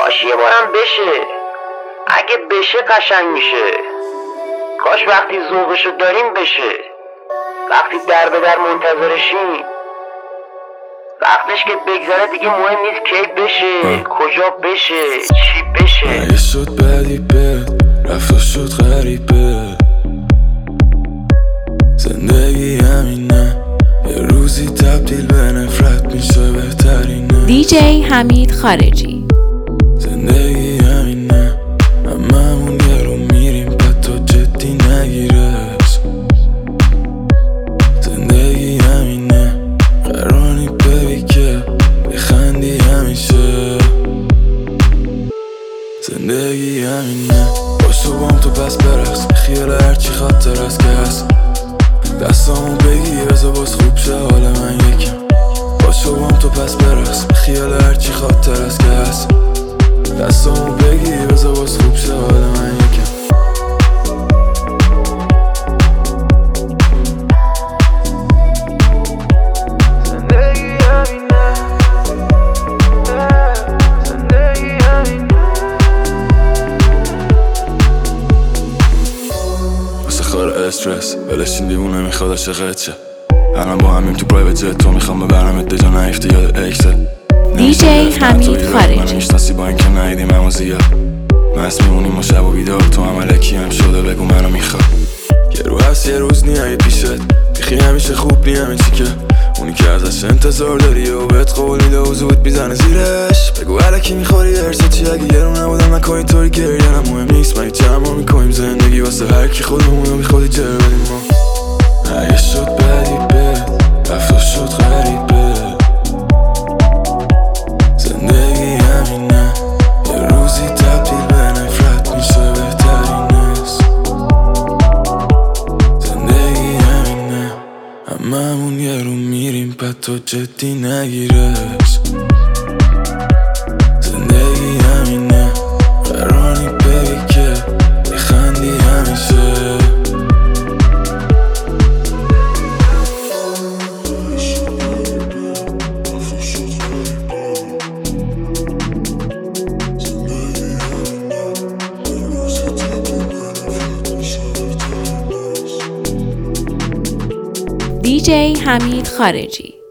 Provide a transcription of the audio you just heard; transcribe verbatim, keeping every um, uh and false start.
کاش یه بارم بشه. اگه بشه قشنگ میشه. کاش وقتی ذوقشو داریم بشه. وقتی در به در منتظرشیم. وقتش که بگذره دیگه مهم نیست کی بشه، کجا بشه، چی بشه. اگه شد بعدی بد رفت شد غریبه. زندگی همینه، یه روزی تبدیل به نفرت میشه بهترینه. دی جی حمید خارجی. زندگی همینه، هممون یه رو میریم بعد تو جدی نگیرش. زندگی همینه، قرانی ببی که بخندی همیشه. زندگی همینه، باشو بام تو پس برقص خیال هرچی خاطر است که هست. دستامو بگی بذار باز خوب شه حال من یکم. باشو بام تو پس برقص خیال هرچی خاطر است که هست. دستامو بگی بذار باز خوب شه حال من یکم. استرس ولشین دیوونه میخواد عاشقت شه. الان با همیم تو پرایوت جت تو میخوام ببرمت به جا نیفته یاد اکسل. دی جی حمید خارجی. منو میشناسی با اینکه ندیدیم همو زیاد. مست میمونیم و شب و بیدار تو هم الکی هم شده بگو منو میخواد. یه رو هست یه روز نیایی پیشت بیخی همیشه خوب نی همین چی که اونی که ازش انتظار داری و بهت قول میده و زود میزنه زیرش. بگو الکی میخوری ارسا چی اگه یه رو نبودم نکن اینطوری گریه نه مهم نیست. من چه ما میکنیم زندگی واسه هر کی خودمونو بی خودی جر بدیم ما. اگه شد بعدی بد رفت شد غریبه. زندگی همینه، یه روزی تبدیل به نفرت میشه بهترین است. زندگی همینه، هممون یه رو میریم بعد تو جدی نگیرش. زندگی همینه، قرانی بگی که بخندی همیشه. دی جی حمید خارجی.